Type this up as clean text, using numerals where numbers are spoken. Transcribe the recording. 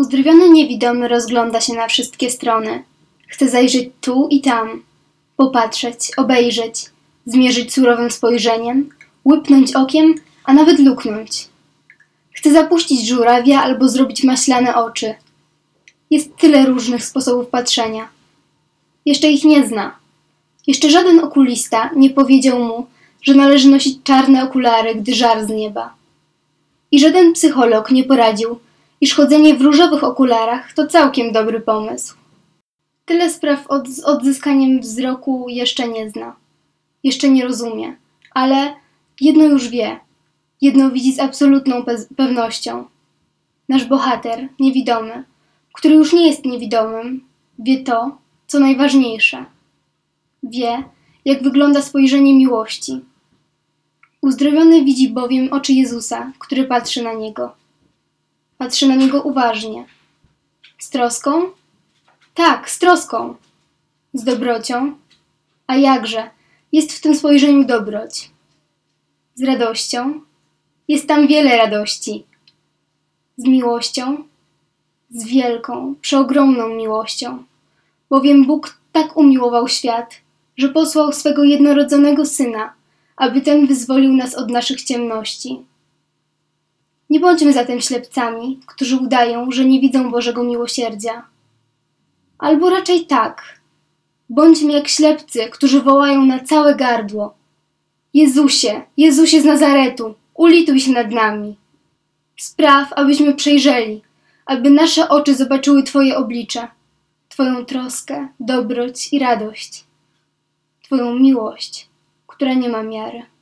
Uzdrowiony niewidomy rozgląda się na wszystkie strony. Chce zajrzeć tu i tam, popatrzeć, obejrzeć, zmierzyć surowym spojrzeniem, łypnąć okiem, a nawet luknąć. Chce zapuścić żurawia albo zrobić maślane oczy. Jest tyle różnych sposobów patrzenia. Jeszcze ich nie zna. Jeszcze żaden okulista nie powiedział mu, że należy nosić czarne okulary, gdy żar z nieba. I żaden psycholog nie poradził, iż chodzenie w różowych okularach to całkiem dobry pomysł. Tyle spraw z odzyskaniem wzroku jeszcze nie zna. Jeszcze nie rozumie, ale jedno już wie. Jedno widzi z absolutną pewnością. Nasz bohater, niewidomy, który już nie jest niewidomym, wie to, co najważniejsze. Wie, jak wygląda spojrzenie miłości. Uzdrowiony widzi bowiem oczy Jezusa, który patrzy na niego. Patrzy na niego uważnie. Z troską? Tak, z troską. Z dobrocią? A jakże, jest w tym spojrzeniu dobroć. Z radością? Jest tam wiele radości. Z miłością? Z wielką, przeogromną miłością. Bowiem Bóg tak umiłował świat, że posłał swego jednorodzonego Syna, aby ten wyzwolił nas od naszych ciemności. Nie bądźmy zatem ślepcami, którzy udają, że nie widzą Bożego miłosierdzia. Albo raczej tak. Bądźmy jak ślepcy, którzy wołają na całe gardło. Jezusie, Jezusie z Nazaretu, ulituj się nad nami. Spraw, abyśmy przejrzeli, aby nasze oczy zobaczyły Twoje oblicze, Twoją troskę, dobroć i radość, Twoją miłość, która nie ma miary.